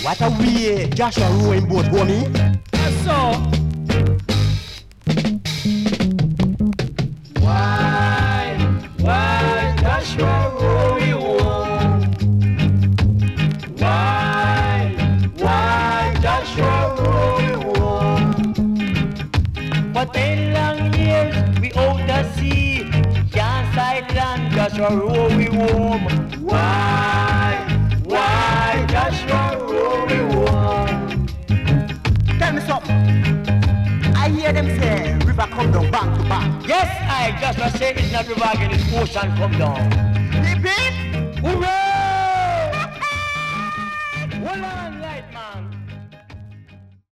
What a way Joshua rowing boat, homie. That's so. Why Joshua rowing home? Why Joshua rowing home? For 10 long years we out the sea, can't sight land, Joshua rowing home. Why Joshua rowing home? Tell me something. I hear them say river come down back to back. Yes, I just say it's not river again, it's ocean come down. Repeat. Hooray!